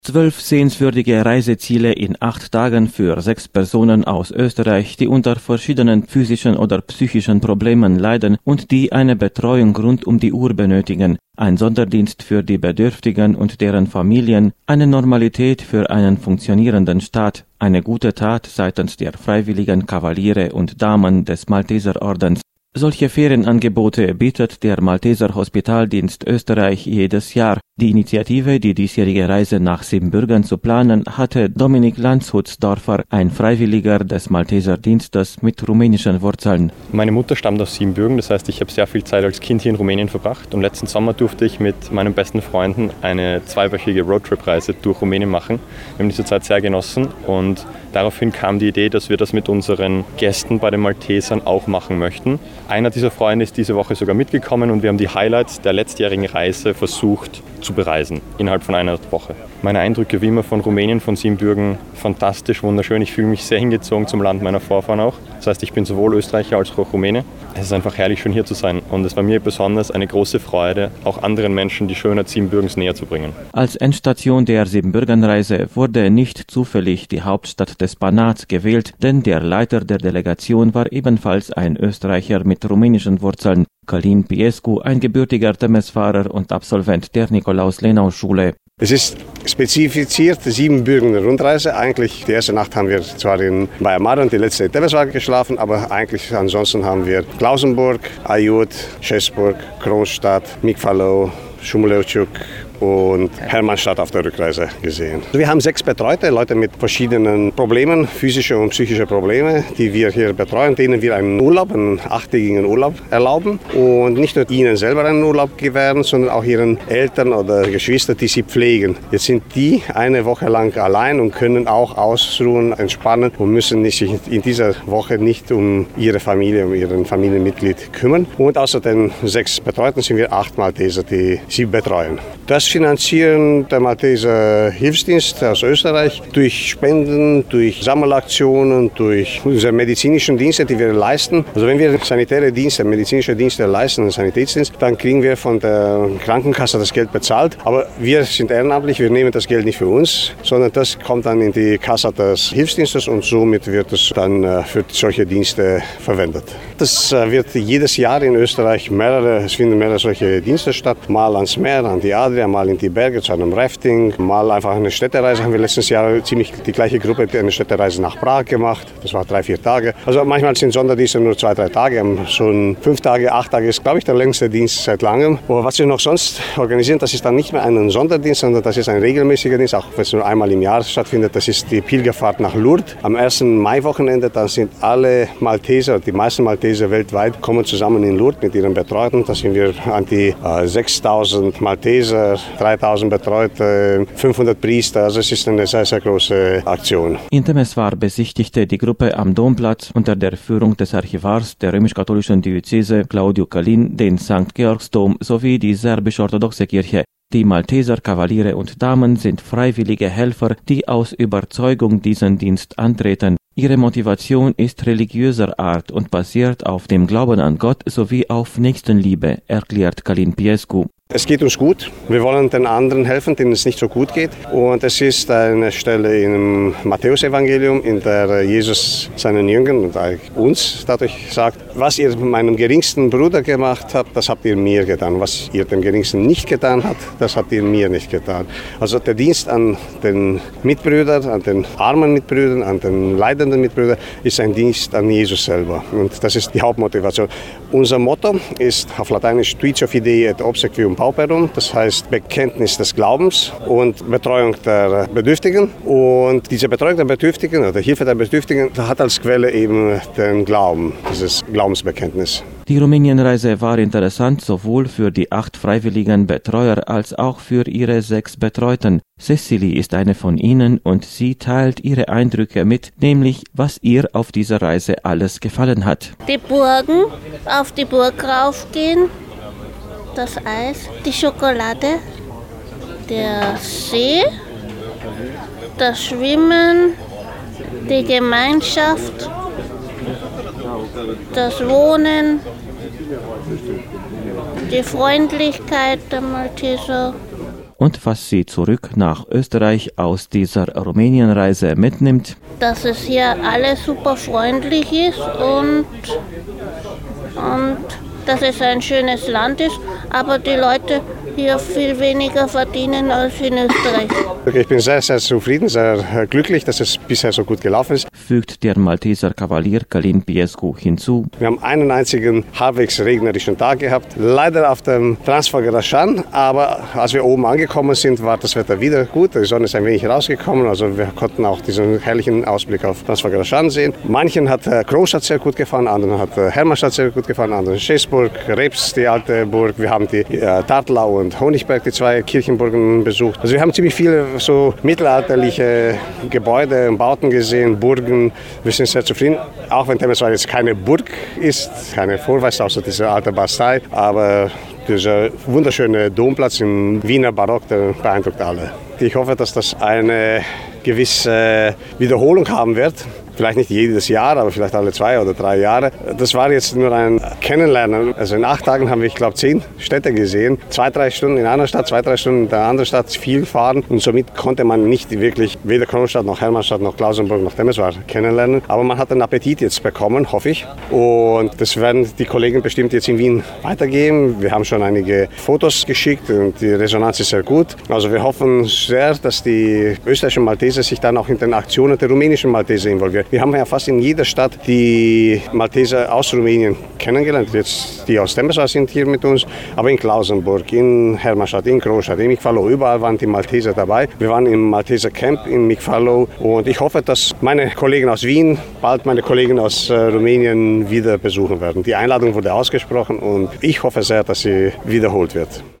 12 sehenswürdige Reiseziele in 8 Tagen für 6 Personen aus Österreich, die unter verschiedenen physischen oder psychischen Problemen leiden und die eine Betreuung rund um die Uhr benötigen. Ein Sonderdienst für die Bedürftigen und deren Familien, eine Normalität für einen funktionierenden Staat, eine gute Tat seitens der freiwilligen Kavaliere und Damen des Malteserordens. Solche Ferienangebote bietet der Malteser Hospitaldienst Österreich jedes Jahr. Die Initiative, die diesjährige Reise nach Siebenbürgen zu planen, hatte Dominik Landshutsdorfer, ein Freiwilliger des Malteser Dienstes mit rumänischen Wurzeln. Meine Mutter stammt aus Siebenbürgen, das heißt, ich habe sehr viel Zeit als Kind hier in Rumänien verbracht. Und letzten Sommer durfte ich mit meinen besten Freunden eine 2-wöchige Roadtrip-Reise durch Rumänien machen. Wir haben diese Zeit sehr genossen und daraufhin kam die Idee, dass wir das mit unseren Gästen bei den Maltesern auch machen möchten. Einer dieser Freunde ist diese Woche sogar mitgekommen und wir haben die Highlights der letztjährigen Reise versucht zu bereisen, innerhalb von einer Woche. Meine Eindrücke wie immer von Rumänien, von Siebenbürgen, fantastisch, wunderschön. Ich fühle mich sehr hingezogen zum Land meiner Vorfahren auch. Das heißt, ich bin sowohl Österreicher als auch Rumäne. Es ist einfach herrlich, schön hier zu sein. Und es war mir besonders eine große Freude, auch anderen Menschen die Schönheit Siebenbürgens näher zu bringen. Als Endstation der Siebenbürgenreise wurde nicht zufällig die Hauptstadt des Banats gewählt, denn der Leiter der Delegation war ebenfalls ein Österreicher mit rumänischen Wurzeln, Călin Piescu, ein gebürtiger Temesfahrer und Absolvent der Nikolaus-Lenau-Schule. Es ist spezifiziert 7-Bürgener Rundreise. Eigentlich die erste Nacht haben wir zwar in Baia Mare und die letzte in Temeswar geschlafen, aber eigentlich ansonsten haben wir Klausenburg, Aiud, Schäßburg, Kronstadt, Mikfalo, Șumuleuciuc und Hermannstadt auf der Rückreise gesehen. Wir haben 6 Betreute, Leute mit verschiedenen Problemen, physische und psychische Probleme, die wir hier betreuen, denen wir einen 8-tägigen Urlaub erlauben und nicht nur ihnen selber einen Urlaub gewähren, sondern auch ihren Eltern oder Geschwistern, die sie pflegen. Jetzt sind die eine Woche lang allein und können auch ausruhen, entspannen und müssen sich in dieser Woche nicht um ihre Familie, um ihren Familienmitglied kümmern. Und außer den 6 Betreuten sind wir 8 Malteser, die sie betreuen. Das finanzieren der Malteser Hilfsdienst aus Österreich durch Spenden, durch Sammelaktionen, durch unsere medizinischen Dienste, die wir leisten. Also wenn wir sanitäre Dienste, medizinische Dienste leisten, einen Sanitätsdienst, dann kriegen wir von der Krankenkasse das Geld bezahlt. Aber wir sind ehrenamtlich, wir nehmen das Geld nicht für uns, sondern das kommt dann in die Kasse des Hilfsdienstes und somit wird es dann für solche Dienste verwendet. Das wird jedes Jahr in Österreich es finden mehrere solche Dienste statt. Mal ans Meer, an die Adria, mal in die Berge zu einem Rafting, mal einfach eine Städtereise. Haben wir letztes Jahr ziemlich die gleiche Gruppe eine Städtereise nach Prag gemacht. Das war 3-4 Tage. Also manchmal sind Sonderdienste nur 2-3 Tage. Schon 5 Tage, 8 Tage ist, glaube ich, der längste Dienst seit langem. Aber was wir noch sonst organisieren, das ist dann nicht mehr ein Sonderdienst, sondern das ist ein regelmäßiger Dienst, auch wenn es nur einmal im Jahr stattfindet. Das ist die Pilgerfahrt nach Lourdes. Am 1. Mai-Wochenende, da sind alle Malteser, die meisten Malteser weltweit, kommen zusammen in Lourdes mit ihren Betreuten. Da sind wir an die 6.000 Malteser, 3.000 Betreute, 500 Priester. Also es ist eine sehr, sehr große Aktion. In Temeswar besichtigte die Gruppe am Domplatz unter der Führung des Archivars der römisch-katholischen Diözese Claudiu Călin den St. Georgsdom sowie die serbisch-orthodoxe Kirche. Die Malteser Kavaliere und Damen sind freiwillige Helfer, die aus Überzeugung diesen Dienst antreten. Ihre Motivation ist religiöser Art und basiert auf dem Glauben an Gott sowie auf Nächstenliebe, erklärt Călin Piescu. Es geht uns gut. Wir wollen den anderen helfen, denen es nicht so gut geht. Und es ist eine Stelle im Matthäusevangelium, in der Jesus seinen Jüngern und uns dadurch sagt, was ihr meinem geringsten Bruder gemacht habt, das habt ihr mir getan. Was ihr dem geringsten nicht getan habt, das habt ihr mir nicht getan. Also der Dienst an den Mitbrüdern, an den armen Mitbrüdern, an den leidenden Mitbrüdern, ist ein Dienst an Jesus selber. Und das ist die Hauptmotivation. Unser Motto ist auf Lateinisch Tuitio Fidei et Obsequium Pauperum, das heißt Bekenntnis des Glaubens und Betreuung der Bedürftigen. Und diese Betreuung der Bedürftigen oder Hilfe der Bedürftigen hat als Quelle eben den Glauben, dieses Glaubensbekenntnis. Die Rumänienreise war interessant sowohl für die 8 freiwilligen Betreuer als auch für ihre 6 Betreuten. Cecily ist eine von ihnen und sie teilt ihre Eindrücke mit, nämlich was ihr auf dieser Reise alles gefallen hat. Die Burgen, auf die Burg raufgehen, das Eis, die Schokolade, der See, das Schwimmen, die Gemeinschaft, das Wohnen, die Freundlichkeit der Malteser. und was sie zurück nach Österreich aus dieser Rumänienreise mitnimmt. Dass es hier alles super freundlich ist und dass es ein schönes Land ist, aber die Leute hier viel weniger verdienen als in Österreich. Ich bin sehr, sehr zufrieden, sehr glücklich, dass es bisher so gut gelaufen ist. Fügt der Malteser Kavalier Călin Piescu hinzu. Wir haben einen einzigen halbwegs regnerischen Tag gehabt, leider auf dem Transfăgărășan, aber als wir oben angekommen sind, war das Wetter wieder gut. Die Sonne ist ein wenig rausgekommen, also wir konnten auch diesen herrlichen Ausblick auf Transfăgărășan sehen. Manchen hat Großstadt sehr gut gefallen, anderen hat Hermannstadt sehr gut gefallen, anderen Schäßburg, Reps, die alte Burg. Wir haben die Tartlau und Honigberg, die zwei Kirchenburgen besucht. Also wir haben ziemlich viele so mittelalterliche Gebäude und Bauten gesehen, Burgen. Wir sind sehr zufrieden, auch wenn Temeswar jetzt keine Burg ist, keine Vorweis, außer diese alte Bastei, aber dieser wunderschöne Domplatz im Wiener Barock, der beeindruckt alle. Ich hoffe, dass das eine gewisse Wiederholung haben wird. Vielleicht nicht jedes Jahr, aber vielleicht alle 2 oder 3 Jahre. Das war jetzt nur ein Kennenlernen. Also in 8 Tagen haben wir, ich glaube, 10 Städte gesehen. 2-3 Stunden in einer Stadt, 2-3 Stunden in der anderen Stadt, viel fahren. Und somit konnte man nicht wirklich weder Kronstadt noch Hermannstadt noch Klausenburg noch Temeswar kennenlernen. Aber man hat einen Appetit jetzt bekommen, hoffe ich. Und das werden die Kollegen bestimmt jetzt in Wien weitergeben. Wir haben schon einige Fotos geschickt und die Resonanz ist sehr gut. Also wir hoffen sehr, dass die österreichischen Malteser sich dann auch in den Aktionen der rumänischen Malteser involvieren. Wir haben ja fast in jeder Stadt die Malteser aus Rumänien kennengelernt. Jetzt die aus Temeswar sind hier mit uns, aber in Klausenburg, in Hermannstadt, in Kronstadt, in Mikfalo, überall waren die Malteser dabei. Wir waren im Malteser Camp in Mikfalo und ich hoffe, dass meine Kollegen aus Wien bald meine Kollegen aus Rumänien wieder besuchen werden. Die Einladung wurde ausgesprochen und ich hoffe sehr, dass sie wiederholt wird.